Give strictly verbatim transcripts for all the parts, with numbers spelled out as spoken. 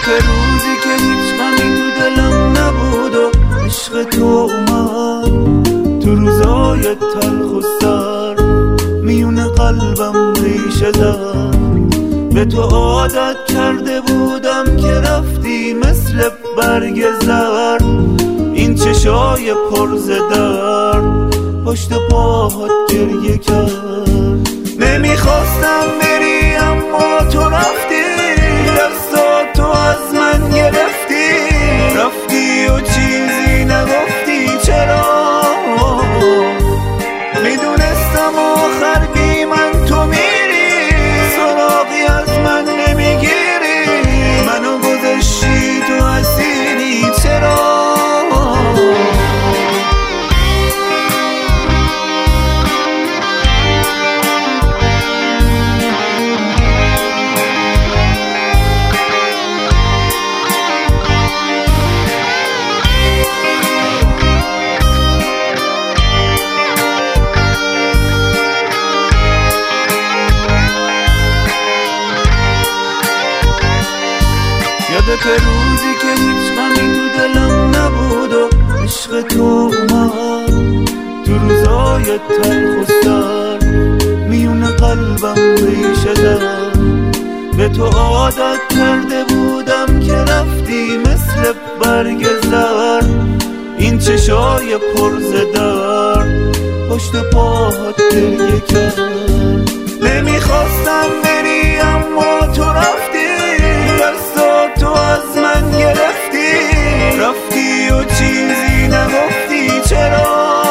یادت روزی که هیچ غمی تو دلم نبود و عشق تو اومد تو روزای تلخ و سر میون قلبم ریشه زد. به تو عادت کرده بودم که رفتی مثل برگ زرد. این چشای پر ز درد پشت پاهات گریه کرد. نمیخواستم بری اما تو رفتی، دستاتو از من گرفتی، رفتی و چیزی نگفتی چرا؟ میدونستم آخر بی من تو میری، سراغی از من نمیگیری، منو گذاشتی تو اسیری چرا؟ یادت روزی که هیچ غمی تو دلم نبود و عشق تو اومد تو روزای تلخ و سر میون قلبم ریشه زد. به تو عادت کرده بودم که رفتی مثل برگ زرد. این چشای پر ز درد پشت پاهات گریه کرد. نمیخواستم بری اما تو رفتی، تو از من گرفتی، رفتی و چیزی نگفتی چرا؟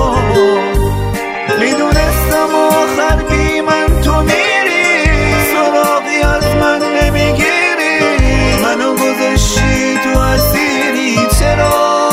میدونستم آخر بی من تو میری، سراغی از من نمیگیری، منو گذاشتی تو اسیری چرا؟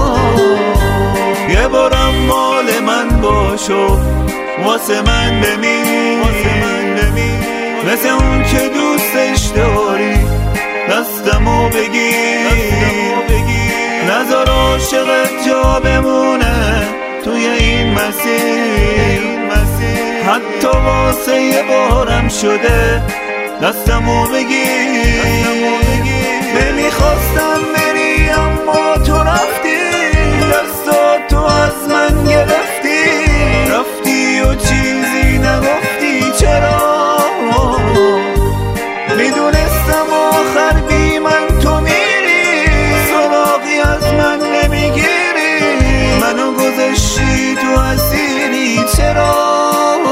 یه بارم مال من باشو واسه من بمیر، مثل اون که دوستش داری دستمو بگیر، نذار عاشقت جا بمونه توی این مسیر. حتی واسه یه بارم شده دستمو بگیر. نمیخواستم بری اما تو رفتی، دستاتو از من گرفتی، رفتی و چیزی نگفتی چرا؟ میدونستم آخر بی من تو میری، سراغی از من نمیگیری، منو گذاشتی تو اسیری چرا؟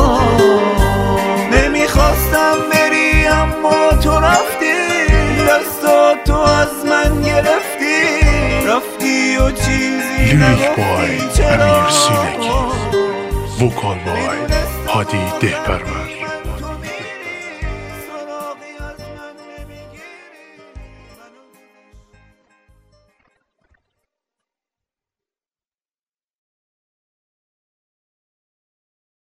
نمیخواستم بری اما تو رفتی، دستاتو از من گرفتی، رفتی و چیزی نگفتی چرا؟ امیر سینگی، وکال بای هادی دهبرمند.